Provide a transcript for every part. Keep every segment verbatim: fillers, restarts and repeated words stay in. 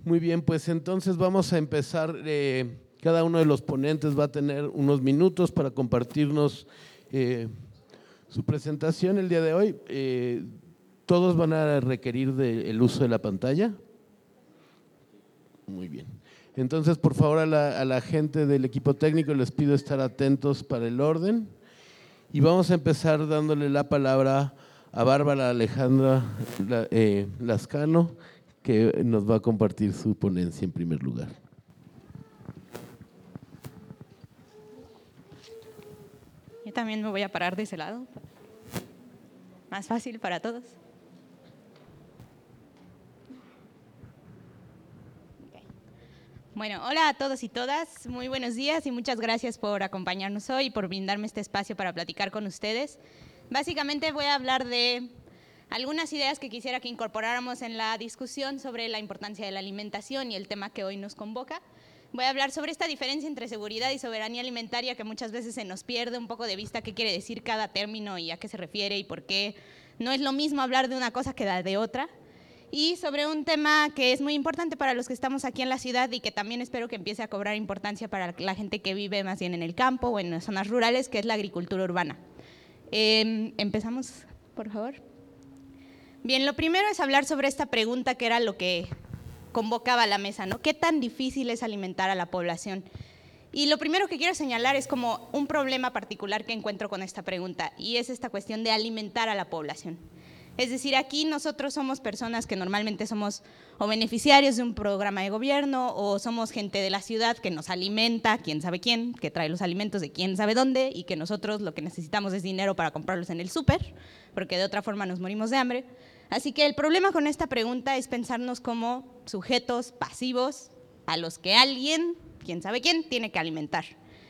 Muy bien, pues entonces vamos a empezar. Eh, cada uno de los ponentes va a tener unos minutos para compartirnos eh, su presentación el día de hoy. Eh, ¿Todos van a requerir del uso de la pantalla? Muy bien. Entonces, por favor, a la, a la gente del equipo técnico les pido estar atentos para el orden. Y vamos a empezar dándole la palabra a Bárbara Alejandra eh, Lascano, que nos va a compartir su ponencia en primer lugar. Yo también me voy a parar de ese lado. Más fácil para todos. Okay. Bueno, hola a todos y todas. Muy buenos días y muchas gracias por acompañarnos hoy y por brindarme este espacio para platicar con ustedes. Básicamente voy a hablar de algunas ideas que quisiera que incorporáramos en la discusión sobre la importancia de la alimentación y el tema que hoy nos convoca. Voy a hablar sobre esta diferencia entre seguridad y soberanía alimentaria que muchas veces se nos pierde un poco de vista qué quiere decir cada término y a qué se refiere y por qué no es lo mismo hablar de una cosa que de otra. Y sobre un tema que es muy importante para los que estamos aquí en la ciudad y que también espero que empiece a cobrar importancia para la gente que vive más bien en el campo o en las zonas rurales, que es la agricultura urbana. Eh, Empezamos, por favor. Bien, lo primero es hablar sobre esta pregunta que era lo que convocaba a la mesa, ¿no? ¿Qué tan difícil es alimentar a la población? Y lo primero que quiero señalar es como un problema particular que encuentro con esta pregunta, y es esta cuestión de alimentar a la población. Es decir, aquí nosotros somos personas que normalmente somos o beneficiarios de un programa de gobierno o somos gente de la ciudad que nos alimenta, quién sabe quién, que trae los alimentos de quién sabe dónde y que nosotros lo que necesitamos es dinero para comprarlos en el súper, porque de otra forma nos morimos de hambre. Así que el problema con esta pregunta es pensarnos como sujetos pasivos a los que alguien, quién sabe quién, tiene que alimentar.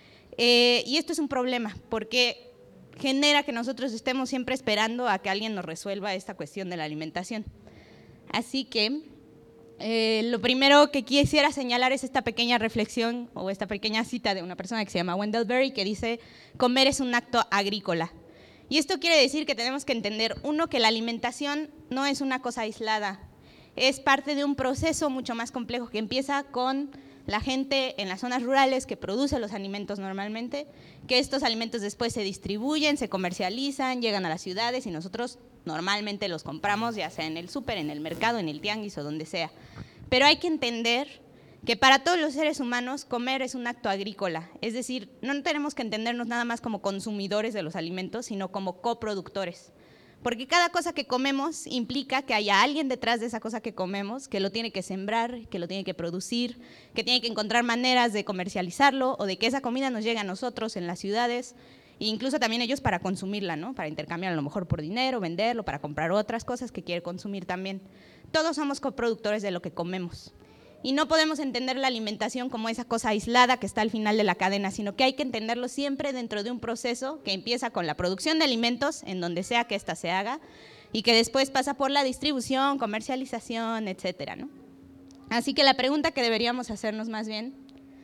Eh, y esto es un problema porque genera que nosotros estemos siempre esperando a que alguien nos resuelva esta cuestión de la alimentación. Así que eh, lo primero que quisiera señalar es esta pequeña reflexión o esta pequeña cita de una persona que se llama Wendell Berry que dice: comer es un acto agrícola. Y esto quiere decir que tenemos que entender, uno, que la alimentación no es una cosa aislada, es parte de un proceso mucho más complejo que empieza con la gente en las zonas rurales que produce los alimentos normalmente, que estos alimentos después se distribuyen, se comercializan, llegan a las ciudades y nosotros normalmente los compramos, ya sea en el súper, en el mercado, en el tianguis o donde sea. Pero hay que entender que para todos los seres humanos comer es un acto agrícola, es decir, no tenemos que entendernos nada más como consumidores de los alimentos, sino como coproductores. Porque cada cosa que comemos implica que haya alguien detrás de esa cosa que comemos, que lo tiene que sembrar, que lo tiene que producir, que tiene que encontrar maneras de comercializarlo o de que esa comida nos llegue a nosotros en las ciudades, e incluso también ellos para consumirla, ¿no? Para intercambiar a lo mejor por dinero, venderlo, para comprar otras cosas que quiere consumir también. Todos somos coproductores de lo que comemos. Y no podemos entender la alimentación como esa cosa aislada que está al final de la cadena, sino que hay que entenderlo siempre dentro de un proceso que empieza con la producción de alimentos, en donde sea que ésta se haga, y que después pasa por la distribución, comercialización, etcétera, ¿no? Así que la pregunta que deberíamos hacernos más bien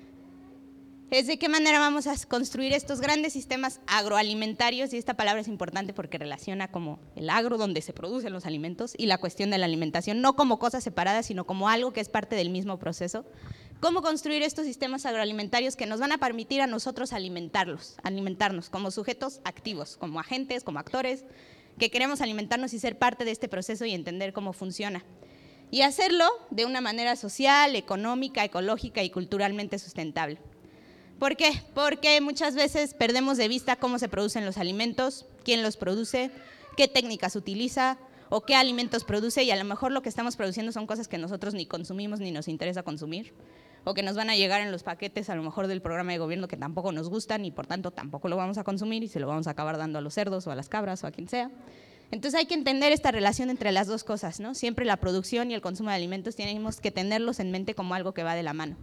es de qué manera vamos a construir estos grandes sistemas agroalimentarios, y esta palabra es importante porque relaciona como el agro donde se producen los alimentos y la cuestión de la alimentación, no como cosas separadas, sino como algo que es parte del mismo proceso. ¿Cómo construir estos sistemas agroalimentarios que nos van a permitir a nosotros alimentarlos, alimentarnos como sujetos activos, como agentes, como actores, que queremos alimentarnos y ser parte de este proceso y entender cómo funciona? Y hacerlo de una manera social, económica, ecológica y culturalmente sustentable. ¿Por qué? Porque muchas veces perdemos de vista cómo se producen los alimentos, quién los produce, qué técnicas utiliza o qué alimentos produce, y a lo mejor lo que estamos produciendo son cosas que nosotros ni consumimos ni nos interesa consumir, o que nos van a llegar en los paquetes a lo mejor del programa de gobierno que tampoco nos gustan y por tanto tampoco lo vamos a consumir y se lo vamos a acabar dando a los cerdos o a las cabras o a quien sea. Entonces hay que entender esta relación entre las dos cosas, ¿no? Siempre la producción y el consumo de alimentos tenemos que tenerlos en mente como algo que va de la mano.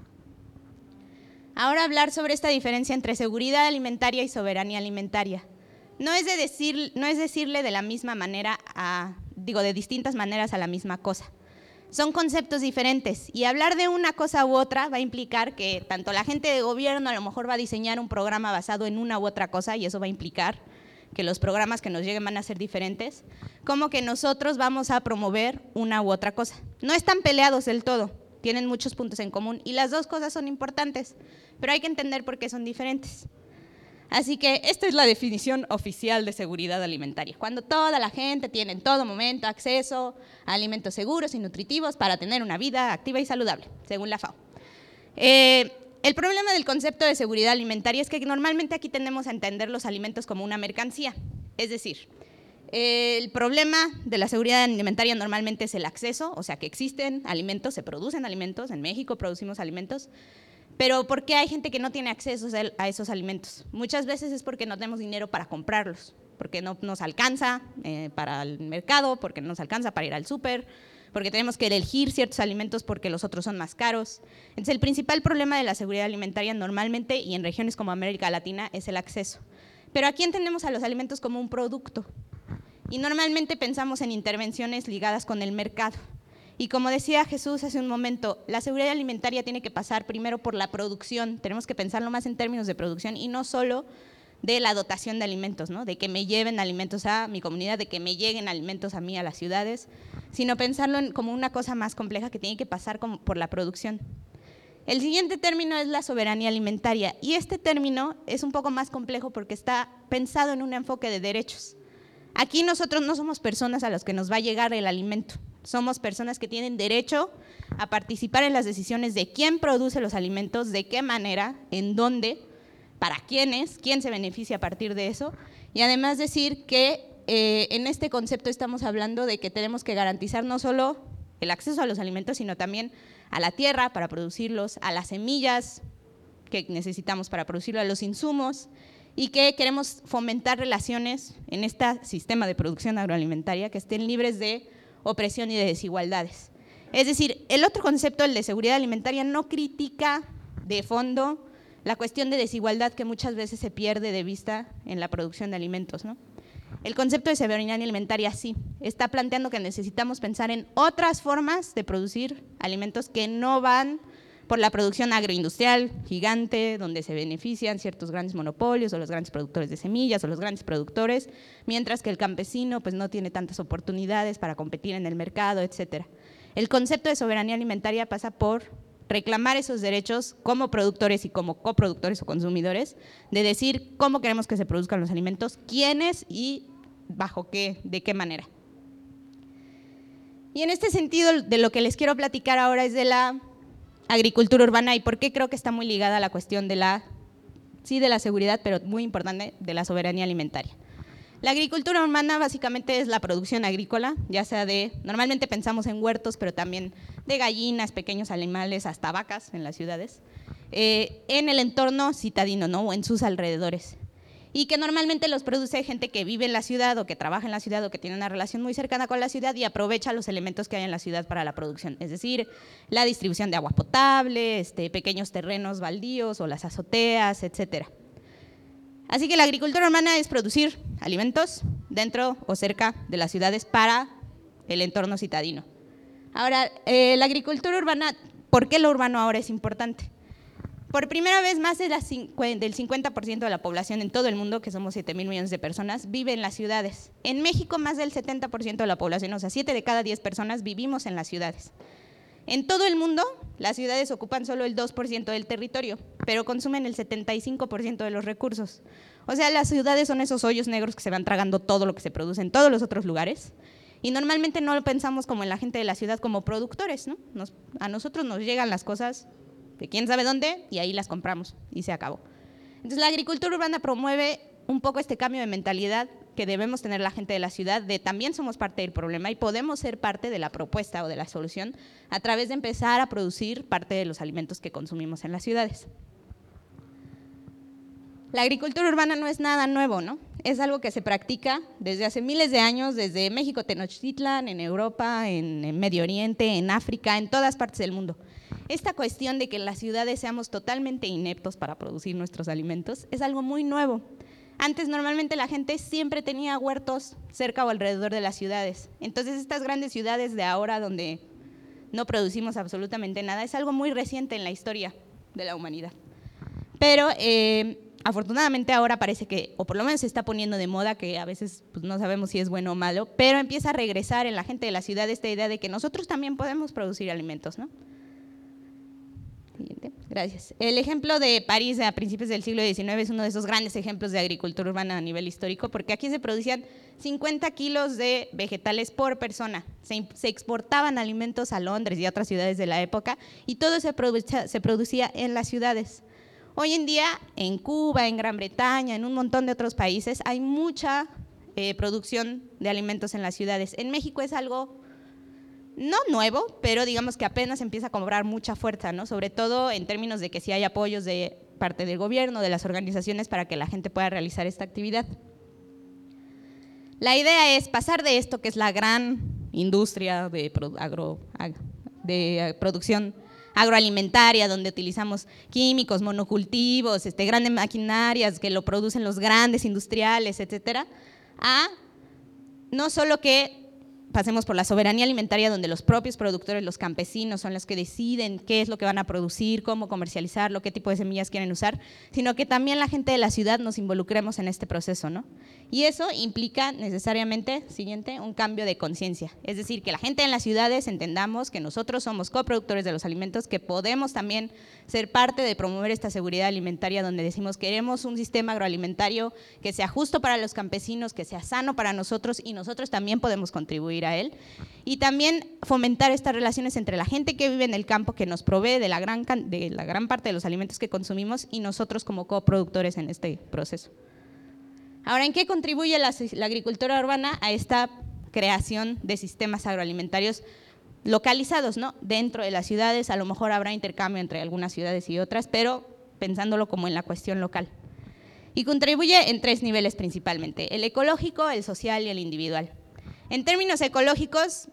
Ahora hablar sobre esta diferencia entre seguridad alimentaria y soberanía alimentaria. No es, de decir, no es decirle de la misma manera, a, digo, de distintas maneras a la misma cosa. Son conceptos diferentes y hablar de una cosa u otra va a implicar que tanto la gente de gobierno a lo mejor va a diseñar un programa basado en una u otra cosa, y eso va a implicar que los programas que nos lleguen van a ser diferentes, como que nosotros vamos a promover una u otra cosa. No están peleados del todo. tienen muchos puntos en común y las dos cosas son importantes, pero hay que entender por qué son diferentes. Así que esta es la definición oficial de seguridad alimentaria, cuando toda la gente tiene en todo momento acceso a alimentos seguros y nutritivos para tener una vida activa y saludable, según la FAO. Eh, el problema del concepto de seguridad alimentaria es que normalmente aquí tendemos a entender los alimentos como una mercancía, es decir, eh, el problema de la seguridad alimentaria normalmente es el acceso, o sea que existen alimentos, se producen alimentos, en México producimos alimentos, pero ¿por qué hay gente que no tiene acceso a esos alimentos? Muchas veces es porque no tenemos dinero para comprarlos, porque no nos alcanza eh, para el mercado, porque no nos alcanza para ir al súper, porque tenemos que elegir ciertos alimentos porque los otros son más caros. Entonces, el principal problema de la seguridad alimentaria normalmente, y en regiones como América Latina, es el acceso. Pero aquí entendemos a los alimentos como un producto, y normalmente pensamos en intervenciones ligadas con el mercado. Y como decía Jesús hace un momento, la seguridad alimentaria tiene que pasar primero por la producción, tenemos que pensarlo más en términos de producción y no solo de la dotación de alimentos, ¿no? De que me lleven alimentos a mi comunidad, de que me lleguen alimentos a mí, a las ciudades, sino pensarlo en, como una cosa más compleja que tiene que pasar como por la producción. El siguiente término es la soberanía alimentaria, y este término es un poco más complejo porque está pensado en un enfoque de derechos. Aquí nosotros no somos personas a las que nos va a llegar el alimento, somos personas que tienen derecho a participar en las decisiones de quién produce los alimentos, de qué manera, en dónde, para quiénes, quién se beneficia a partir de eso, y además decir que eh, en este concepto estamos hablando de que tenemos que garantizar no solo el acceso a los alimentos, sino también a la tierra para producirlos, a las semillas que necesitamos para producirlo, a los insumos, y que queremos fomentar relaciones en este sistema de producción agroalimentaria que estén libres de opresión y de desigualdades. Es decir, el otro concepto, el de seguridad alimentaria, no critica de fondo la cuestión de desigualdad que muchas veces se pierde de vista en la producción de alimentos, ¿no? El concepto de soberanía alimentaria sí, está planteando que necesitamos pensar en otras formas de producir alimentos que no van por la producción agroindustrial gigante, donde se benefician ciertos grandes monopolios o los grandes productores de semillas o los grandes productores, mientras que el campesino pues, no tiene tantas oportunidades para competir en el mercado, etcétera. El concepto de soberanía alimentaria pasa por reclamar esos derechos como productores y como coproductores o consumidores, de decir cómo queremos que se produzcan los alimentos, quiénes y bajo qué, de qué manera. Y en este sentido, de lo que les quiero platicar ahora es de la agricultura urbana y por qué creo que está muy ligada a la cuestión de la, sí, de la seguridad, pero muy importante, de la soberanía alimentaria. La agricultura urbana básicamente es la producción agrícola, ya sea de, normalmente pensamos en huertos, pero también de gallinas, pequeños animales, hasta vacas en las ciudades, eh, en el entorno citadino, ¿no? O en sus alrededores. Y que normalmente los produce gente que vive en la ciudad o que trabaja en la ciudad o que tiene una relación muy cercana con la ciudad y aprovecha los elementos que hay en la ciudad para la producción, es decir, la distribución de agua potable, este, pequeños terrenos baldíos o las azoteas, etcétera. Así que la agricultura urbana es producir alimentos dentro o cerca de las ciudades para el entorno citadino. Ahora, eh, la agricultura urbana, ¿por qué lo urbano ahora es importante? Por primera vez, más de la, del cincuenta por ciento de la población en todo el mundo, que somos siete mil millones de personas, vive en las ciudades. En México, más del setenta por ciento de la población, o sea, siete de cada diez personas vivimos en las ciudades. En todo el mundo, las ciudades ocupan solo el dos por ciento del territorio, pero consumen el setenta y cinco por ciento de los recursos. O sea, las ciudades son esos hoyos negros que se van tragando todo lo que se produce en todos los otros lugares. Y normalmente no lo pensamos como en la gente de la ciudad como productores, ¿no? Nos, a nosotros nos llegan las cosas de quién sabe dónde y ahí las compramos y se acabó. Entonces la agricultura urbana promueve un poco este cambio de mentalidad que debemos tener la gente de la ciudad, de también somos parte del problema y podemos ser parte de la propuesta o de la solución a través de empezar a producir parte de los alimentos que consumimos en las ciudades. La agricultura urbana no es nada nuevo, ¿no? Es algo que se practica desde hace miles de años, desde México, Tenochtitlan, en Europa, en, en Medio Oriente, en África, en todas partes del mundo. Esta cuestión de que en las ciudades seamos totalmente ineptos para producir nuestros alimentos es algo muy nuevo. Antes normalmente la gente siempre tenía huertos cerca o alrededor de las ciudades. Entonces estas grandes ciudades de ahora donde no producimos absolutamente nada es algo muy reciente en la historia de la humanidad. Pero eh, afortunadamente ahora parece que, o por lo menos se está poniendo de moda, que a veces pues, no sabemos si es bueno o malo, pero empieza a regresar en la gente de la ciudad esta idea de que nosotros también podemos producir alimentos, ¿no? Gracias. El ejemplo de París a principios del siglo diecinueve es uno de esos grandes ejemplos de agricultura urbana a nivel histórico, porque aquí se producían cincuenta kilos de vegetales por persona. Se, se exportaban alimentos a Londres y a otras ciudades de la época, y todo se producía, se producía en las ciudades. Hoy en día, en Cuba, en Gran Bretaña, en un montón de otros países, hay mucha eh, producción de alimentos en las ciudades. En México es algo no nuevo, pero digamos que apenas empieza a cobrar mucha fuerza, ¿no? Sobre todo en términos de que sí hay apoyos de parte del gobierno, de las organizaciones para que la gente pueda realizar esta actividad. La idea es pasar de esto, que es la gran industria de, agro, de producción agroalimentaria, donde utilizamos químicos, monocultivos, este, grandes maquinarias que lo producen los grandes industriales, etcétera, a no solo que pasemos por la soberanía alimentaria, donde los propios productores, los campesinos, son los que deciden qué es lo que van a producir, cómo comercializarlo, qué tipo de semillas quieren usar, sino que también la gente de la ciudad nos involucremos en este proceso, ¿no? Y eso implica necesariamente, siguiente, un cambio de conciencia. Es decir, que la gente en las ciudades entendamos que nosotros somos coproductores de los alimentos, que podemos también ser parte de promover esta seguridad alimentaria, donde decimos queremos un sistema agroalimentario que sea justo para los campesinos, que sea sano para nosotros, y nosotros también podemos contribuir a él, y también fomentar estas relaciones entre la gente que vive en el campo, que nos provee de la gran, de la gran parte de los alimentos que consumimos, y nosotros como coproductores en este proceso. Ahora, ¿en qué contribuye la, la agricultura urbana a esta creación de sistemas agroalimentarios localizados, ¿no? Dentro de las ciudades? A lo mejor habrá intercambio entre algunas ciudades y otras, pero pensándolo como en la cuestión local. Y contribuye en tres niveles principalmente: el ecológico, el social y el individual. En términos ecológicos,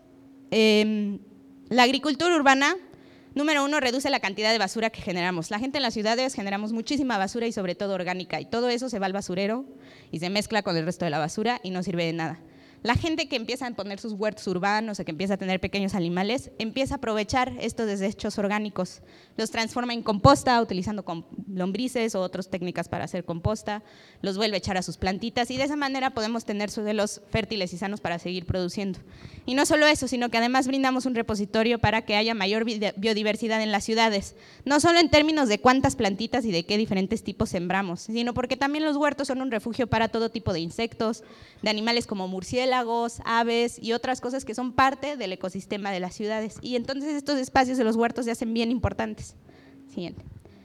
eh, la agricultura urbana, número uno, reduce la cantidad de basura que generamos. La gente en las ciudades generamos muchísima basura, y sobre todo orgánica, y todo eso se va al basurero y se mezcla con el resto de la basura y no sirve de nada. La gente que empieza a poner sus huertos urbanos o que empieza a tener pequeños animales, empieza a aprovechar estos desechos orgánicos, los transforma en composta utilizando lombrices o otras técnicas para hacer composta, los vuelve a echar a sus plantitas, y de esa manera podemos tener suelos fértiles y sanos para seguir produciendo. Y no solo eso, sino que además brindamos un repositorio para que haya mayor biodiversidad en las ciudades, no solo en términos de cuántas plantitas y de qué diferentes tipos sembramos, sino porque también los huertos son un refugio para todo tipo de insectos, de animales como murciélagos, aves y otras cosas que son parte del ecosistema de las ciudades. Y entonces estos espacios de los huertos se hacen bien importantes. Siguiente.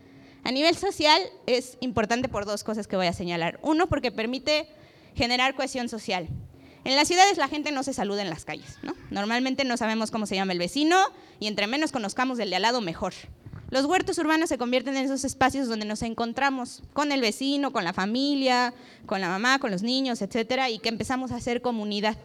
A nivel social es importante por dos cosas que voy a señalar. Uno, porque permite generar cohesión social. En las ciudades la gente no se saluda en las calles, ¿no? Normalmente no sabemos cómo se llama el vecino, y entre menos conozcamos del de al lado, mejor. Los huertos urbanos se convierten en esos espacios donde nos encontramos con el vecino, con la familia, con la mamá, con los niños, etcétera, y que empezamos a hacer comunidad.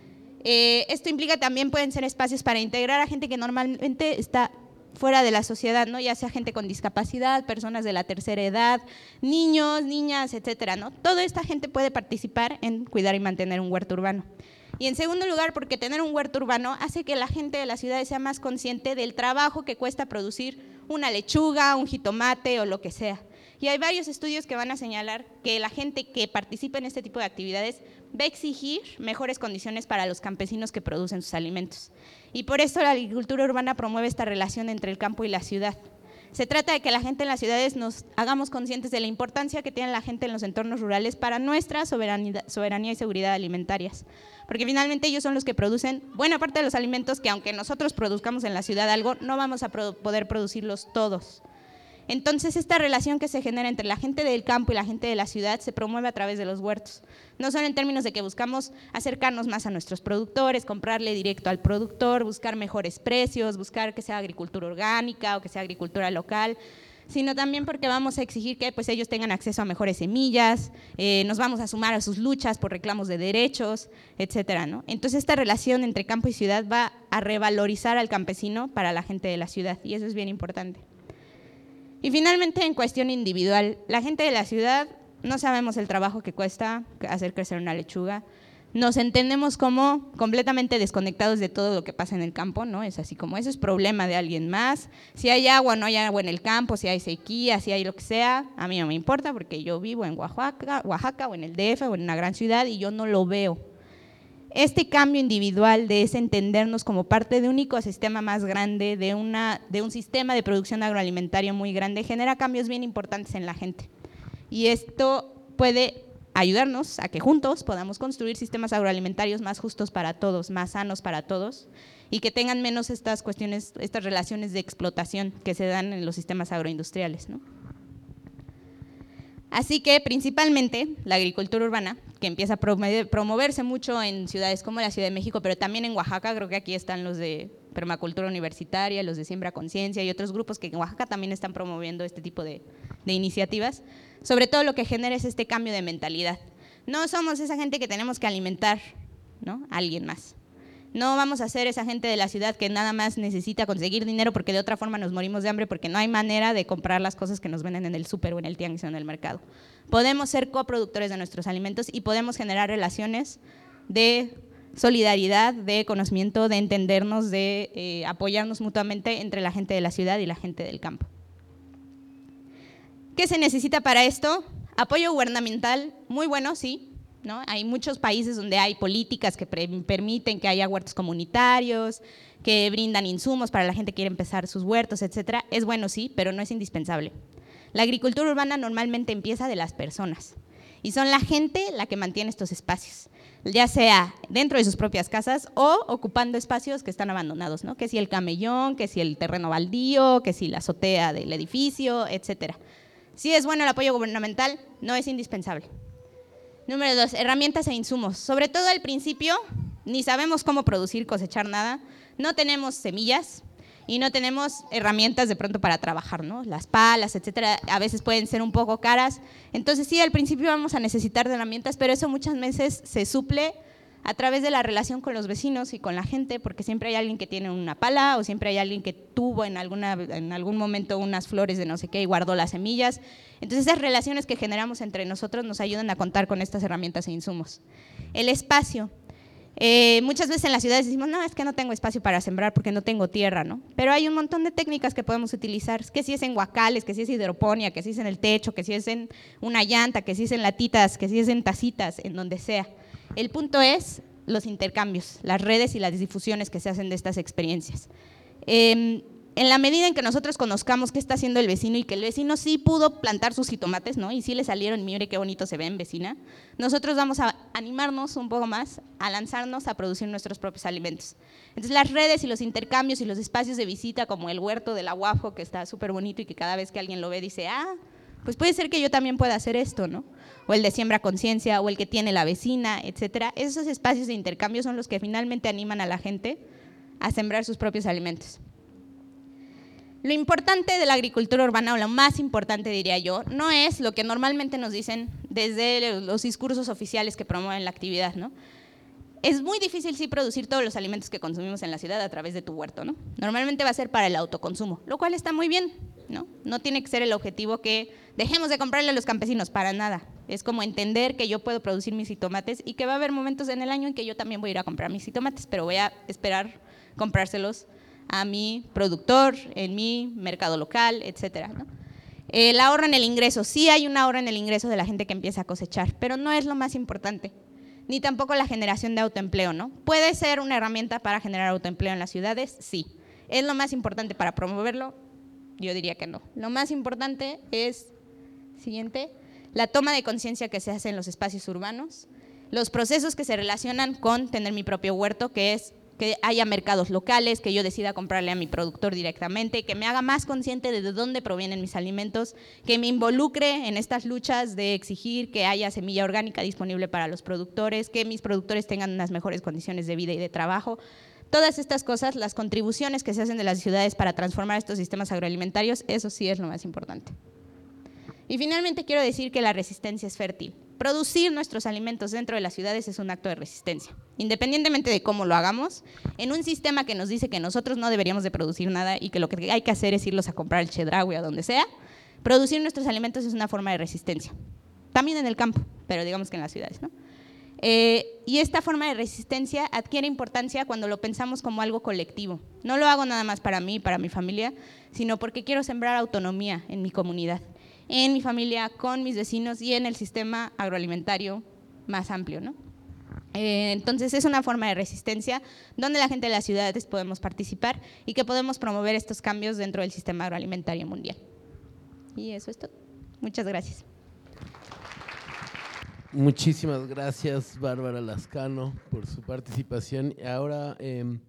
Eh, esto implica también pueden ser espacios para integrar a gente que normalmente está fuera de la sociedad, ¿no? Ya sea gente con discapacidad, personas de la tercera edad, niños, niñas, etcétera, ¿no? Toda esta gente puede participar en cuidar y mantener un huerto urbano. Y en segundo lugar, porque tener un huerto urbano hace que la gente de las ciudades sea más consciente del trabajo que cuesta producir una lechuga, un jitomate o lo que sea. Y hay varios estudios que van a señalar que la gente que participa en este tipo de actividades va a exigir mejores condiciones para los campesinos que producen sus alimentos. Y por eso la agricultura urbana promueve esta relación entre el campo y la ciudad. Se trata de que la gente en las ciudades nos hagamos conscientes de la importancia que tiene la gente en los entornos rurales para nuestra soberanía, soberanía y seguridad alimentarias, porque finalmente ellos son los que producen buena parte de los alimentos que, aunque nosotros produzcamos en la ciudad algo, no vamos a poder producirlos todos. Entonces, esta relación que se genera entre la gente del campo y la gente de la ciudad se promueve a través de los huertos, no solo en términos de que buscamos acercarnos más a nuestros productores, comprarle directo al productor, buscar mejores precios, buscar que sea agricultura orgánica o que sea agricultura local, sino también porque vamos a exigir que pues, ellos tengan acceso a mejores semillas, eh, nos vamos a sumar a sus luchas por reclamos de derechos, etcétera, ¿no? Entonces, esta relación entre campo y ciudad va a revalorizar al campesino para la gente de la ciudad, y eso es bien importante. Y finalmente, en cuestión individual, la gente de la ciudad no sabemos el trabajo que cuesta hacer crecer una lechuga, nos entendemos como completamente desconectados de todo lo que pasa en el campo, ¿no? Es así como eso es problema de alguien más, si hay agua o no hay agua en el campo, si hay sequía, si hay lo que sea, a mí no me importa porque yo vivo en Oaxaca, Oaxaca o en el D F o en una gran ciudad y yo no lo veo. Este cambio individual de ese entendernos como parte de un ecosistema más grande, de, una, de un sistema de producción agroalimentario muy grande, genera cambios bien importantes en la gente. Y esto puede ayudarnos a que juntos podamos construir sistemas agroalimentarios más justos para todos, más sanos para todos, y que tengan menos estas cuestiones, estas relaciones de explotación que se dan en los sistemas agroindustriales, ¿no? Así que principalmente la agricultura urbana, que empieza a promoverse mucho en ciudades como la Ciudad de México, pero también en Oaxaca, creo que aquí están los de permacultura universitaria, los de Siembra Conciencia y otros grupos que en Oaxaca también están promoviendo este tipo de, de iniciativas. Sobre todo lo que genera es este cambio de mentalidad. No somos esa gente que tenemos que alimentar, ¿no?, a alguien más. No vamos a ser esa gente de la ciudad que nada más necesita conseguir dinero porque de otra forma nos morimos de hambre porque no hay manera de comprar las cosas que nos venden en el súper o en el tianguis o en el mercado. Podemos ser coproductores de nuestros alimentos y podemos generar relaciones de solidaridad, de conocimiento, de entendernos, de eh, apoyarnos mutuamente entre la gente de la ciudad y la gente del campo. ¿Qué se necesita para esto? Apoyo gubernamental muy bueno, sí. ¿No? Hay muchos países donde hay políticas que permiten que haya huertos comunitarios, que brindan insumos para la gente que quiere empezar sus huertos, etcétera. Es bueno, sí, pero no es indispensable. La agricultura urbana normalmente empieza de las personas y son la gente la que mantiene estos espacios, ya sea dentro de sus propias casas o ocupando espacios que están abandonados, ¿no? Que si el camellón, que si el terreno baldío, que si la azotea del edificio, etcétera. Sí es bueno el apoyo gubernamental, no es indispensable. Número dos, herramientas e insumos. Sobre todo al principio, ni sabemos cómo producir, cosechar nada, no tenemos semillas y no tenemos herramientas de pronto para trabajar, ¿no? Las palas, etcétera, a veces pueden ser un poco caras. Entonces sí, al principio vamos a necesitar de herramientas, pero eso muchas veces se suple a través de la relación con los vecinos y con la gente, porque siempre hay alguien que tiene una pala o siempre hay alguien que tuvo en, alguna, en algún momento unas flores de no sé qué y guardó las semillas. Entonces esas relaciones que generamos entre nosotros nos ayudan a contar con estas herramientas e insumos. El espacio. Eh, muchas veces en las ciudades decimos, no, es que no tengo espacio para sembrar porque no tengo tierra, ¿no? Pero hay un montón de técnicas que podemos utilizar, que si es en guacales, que si es hidroponía, que si es en el techo, que si es en una llanta, que si es en latitas, que si es en tacitas, en donde sea. El punto es los intercambios, las redes y las difusiones que se hacen de estas experiencias. Eh, en la medida en que nosotros conozcamos qué está haciendo el vecino y que el vecino sí pudo plantar sus jitomates, ¿no? Y sí le salieron, mire qué bonito se ven, vecina, nosotros vamos a animarnos un poco más a lanzarnos a producir nuestros propios alimentos. Entonces las redes y los intercambios y los espacios de visita como el huerto de la Guajo, que está súper bonito y que cada vez que alguien lo ve dice, ah, pues puede ser que yo también pueda hacer esto, ¿no? O el de Siembra Conciencia, o el que tiene la vecina, etcétera. Esos espacios de intercambio son los que finalmente animan a la gente a sembrar sus propios alimentos. Lo importante de la agricultura urbana, o lo más importante diría yo, no es lo que normalmente nos dicen desde los discursos oficiales que promueven la actividad, ¿no? Es muy difícil sí producir todos los alimentos que consumimos en la ciudad a través de tu huerto, ¿no? Normalmente va a ser para el autoconsumo, lo cual está muy bien, ¿no? No tiene que ser el objetivo que dejemos de comprarle a los campesinos, para nada. Es como entender que yo puedo producir mis jitomates y que va a haber momentos en el año en que yo también voy a ir a comprar mis jitomates, pero voy a esperar comprárselos a mi productor, en mi mercado local, etcétera, ¿no? El ahorro en el ingreso, sí hay un ahorro en el ingreso de la gente que empieza a cosechar, pero no es lo más importante, ni tampoco la generación de autoempleo, ¿no? ¿Puede ser una herramienta para generar autoempleo en las ciudades? Sí. ¿Es lo más importante para promoverlo? Yo diría que no. Lo más importante es, siguiente, la toma de conciencia que se hace en los espacios urbanos, los procesos que se relacionan con tener mi propio huerto, que es que haya mercados locales, que yo decida comprarle a mi productor directamente, que me haga más consciente de dónde provienen mis alimentos, que me involucre en estas luchas de exigir que haya semilla orgánica disponible para los productores, que mis productores tengan unas mejores condiciones de vida y de trabajo. Todas estas cosas, las contribuciones que se hacen de las ciudades para transformar estos sistemas agroalimentarios, eso sí es lo más importante. Y finalmente quiero decir que la resistencia es fértil. Producir nuestros alimentos dentro de las ciudades es un acto de resistencia, independientemente de cómo lo hagamos, en un sistema que nos dice que nosotros no deberíamos de producir nada y que lo que hay que hacer es irlos a comprar al Chedraui o a donde sea. Producir nuestros alimentos es una forma de resistencia, también en el campo, pero digamos que en las ciudades, ¿no? Eh, y esta forma de resistencia adquiere importancia cuando lo pensamos como algo colectivo. No lo hago nada más para mí y para mi familia, sino porque quiero sembrar autonomía en mi comunidad, en mi familia, con mis vecinos y en el sistema agroalimentario más amplio, ¿no? Eh, entonces es una forma de resistencia donde la gente de las ciudades podemos participar y que podemos promover estos cambios dentro del sistema agroalimentario mundial. Y eso es todo. Muchas gracias. Muchísimas gracias, Bárbara Lascano, por su participación. Ahora… Eh,